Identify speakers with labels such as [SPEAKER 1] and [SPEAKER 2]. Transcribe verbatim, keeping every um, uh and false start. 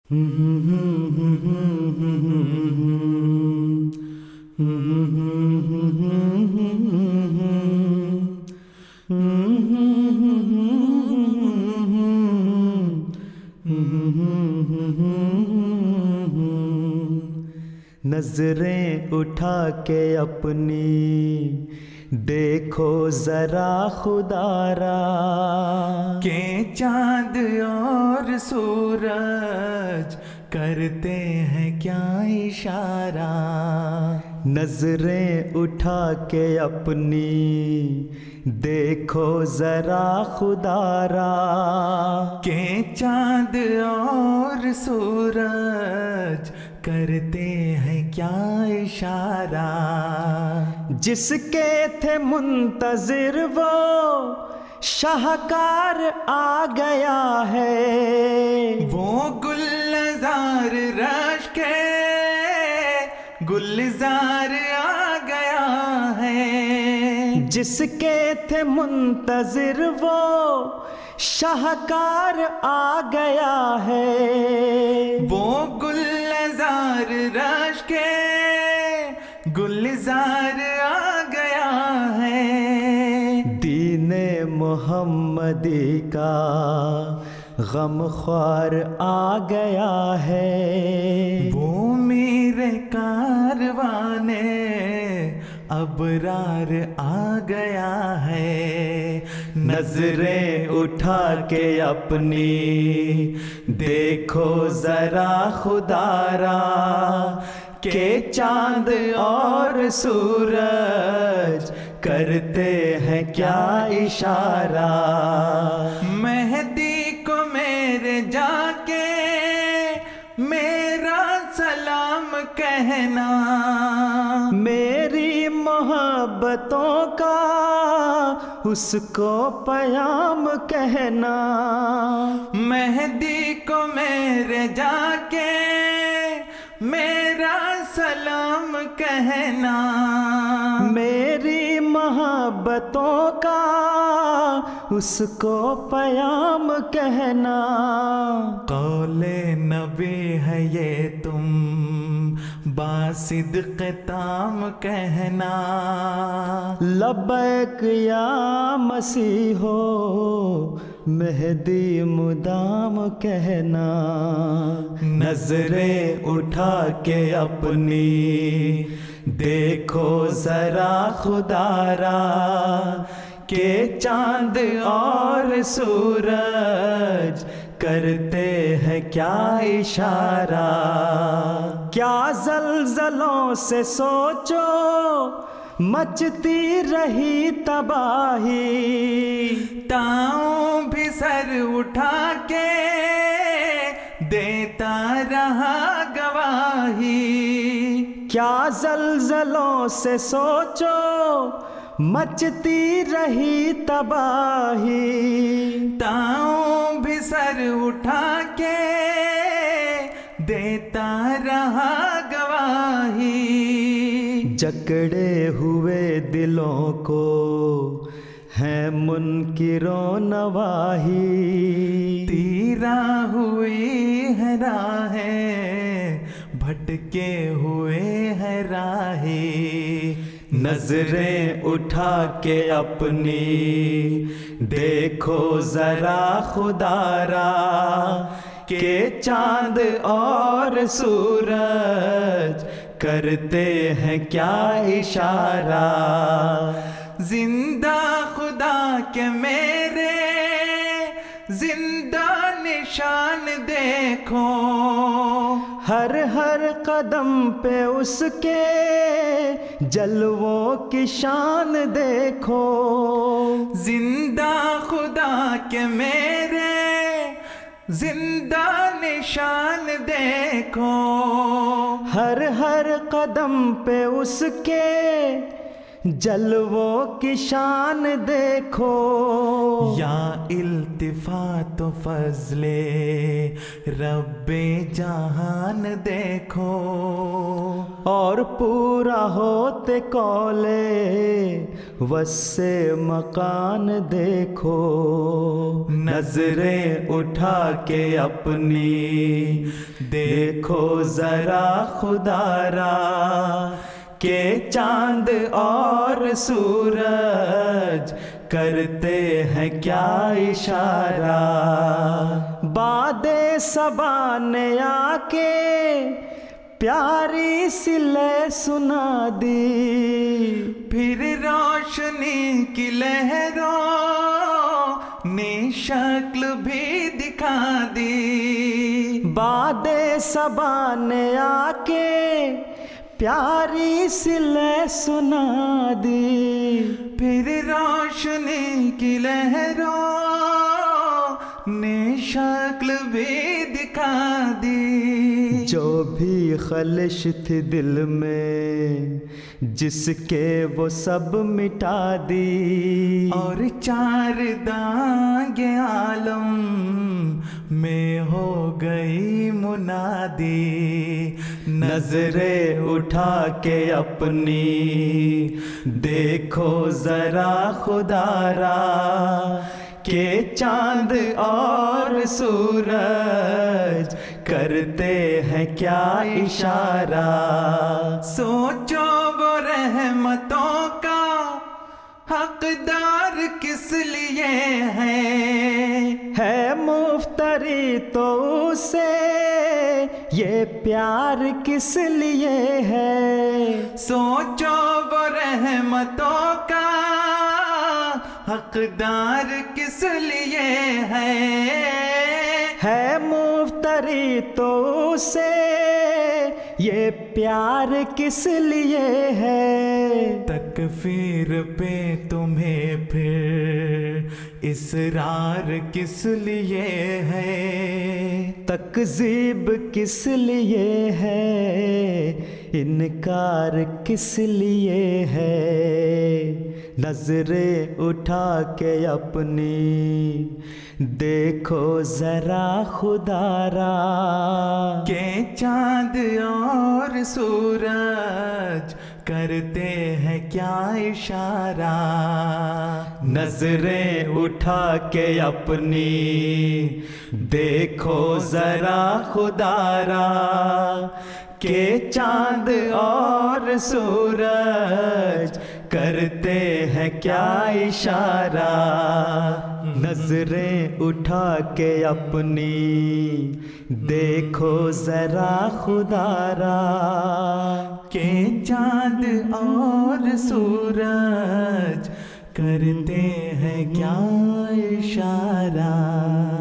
[SPEAKER 1] نظریں اٹھا کے اپنی دیکھو ذرا خدا را
[SPEAKER 2] کہ چاند اور سورج کرتے ہیں کیا اشارہ.
[SPEAKER 1] نظریں اٹھا کے اپنی دیکھو ذرا خدا را
[SPEAKER 2] کہ چاند اور سورج کرتے ہیں کیا اشارہ.
[SPEAKER 1] جس کے تھے منتظر وہ شاہکار آ گیا ہے.
[SPEAKER 2] وہ گلزار رش کے گلزار آ گیا ہے.
[SPEAKER 1] جس کے تھے منتظر وہ شاہکار آ گیا ہے.
[SPEAKER 2] وہ گلزار رش کے گلزار آ گیا ہے.
[SPEAKER 1] دین محمدی کا غم خوار آ گیا ہے.
[SPEAKER 2] وہ میرے کاروانے ابرار آ گیا ہے.
[SPEAKER 1] نظریں اٹھا کے اپنی دیکھو ذرا خدا را کہ چاند اور سورج کرتے ہیں کیا اشارہ.
[SPEAKER 2] مہدی کو میرے جا کے میرا سلام کہنا.
[SPEAKER 1] میری محبتوں کا اس کو پیام کہنا.
[SPEAKER 2] مہدی کو میرے جا کے میرا سلام کہنا.
[SPEAKER 1] میری محبتوں کا اس کو پیام کہنا.
[SPEAKER 2] قول نبی ہے یہ تم باصدق تام کہنا.
[SPEAKER 1] لبیک یا مسیحو مہدی مدام کہنا. نظریں اٹھا کے اپنی دیکھو ذرا خدا را کہ چاند اور سورج کرتے ہیں کیا اشارہ. کیا زلزلوں سے سوچو مچتی رہی تباہی.
[SPEAKER 2] تاؤں بھی سر اٹھا کے دیتا رہا گواہی.
[SPEAKER 1] کیا زلزلوں سے سوچو مچتی رہی تباہی.
[SPEAKER 2] تاؤں بھی سر اٹھا کے دیتا رہا گواہی.
[SPEAKER 1] جکڑے ہوئے دلوں کو ہے منکر و نواہی.
[SPEAKER 2] تیرا ہوئی ہے راہیں بھٹکے ہوئے ہے راہی.
[SPEAKER 1] نظریں اٹھا کے اپنی دیکھو ذرا خدا را کہ چاند اور سورج کرتے ہیں کیا اشارہ.
[SPEAKER 2] زندہ خدا کے میرے زندہ نشان دیکھو.
[SPEAKER 1] ہر ہر قدم پہ اس کے جلووں کی شان دیکھو.
[SPEAKER 2] زندہ خدا کے میرے زندہ نشان دیکھو.
[SPEAKER 1] ہر ہر قدم پہ اس کے جلووں کی شان دیکھو،
[SPEAKER 2] یا التفات و فضل رب جہان دیکھو،
[SPEAKER 1] اور پورا ہوتے قولے وسع مکان دیکھو، نظریں اٹھا کے اپنی دیکھو ذرا خدا را، کہ چاند اور سورج کرتے ہیں کیا اشارہ، باد صبا نے آ کے پیاری سی لے سنا دی،
[SPEAKER 2] پھر روشنی کی لہروں نے شکل بھی دکھا دی،
[SPEAKER 1] باد صبا نے آ کے پیاری سی لے سنا دی،
[SPEAKER 2] پھر روشنی کی لہروں نے شکل بھی دکھا دی،
[SPEAKER 1] جو بھی خلش تھی دل میں جس کے وہ سب مٹا دی،
[SPEAKER 2] اور چار دانگ عالم میں ہو گئی منادی،
[SPEAKER 1] نظریں اٹھا کے اپنی دیکھو ذرا خدا را، کہ چاند اور سورج کرتے ہیں کیا اشارہ،
[SPEAKER 2] سوچو وہ رحمتوں کا حقدار کس لیے ہے،
[SPEAKER 1] ہے مفتری تو اسے یہ پیار کس لیے ہے،
[SPEAKER 2] سوچو وہ رحمتوں کا حقدار کس لیے ہے،
[SPEAKER 1] ہے مفتری تو اسے یہ پیار کس لیے ہے،
[SPEAKER 2] تکفیر پہ تمہیں پھر اصرار کس لیے ہے،
[SPEAKER 1] تکذیب کس لیے ہے، انکار کس لیے ہے، نظریں اٹھا کے اپنی دیکھو ذرا خدا را،
[SPEAKER 2] کہ چاند اور سورج کرتے ہیں کیا اشارہ،
[SPEAKER 1] نظریں اٹھا کے اپنی دیکھو ذرا خدا را، کہ چاند اور سورج کرتے ہیں کیا اشارہ، نظریں اٹھا کے اپنی دیکھو ذرا خدا را،
[SPEAKER 2] کہ چاند اور سورج کرتے ہیں کیا اشارہ۔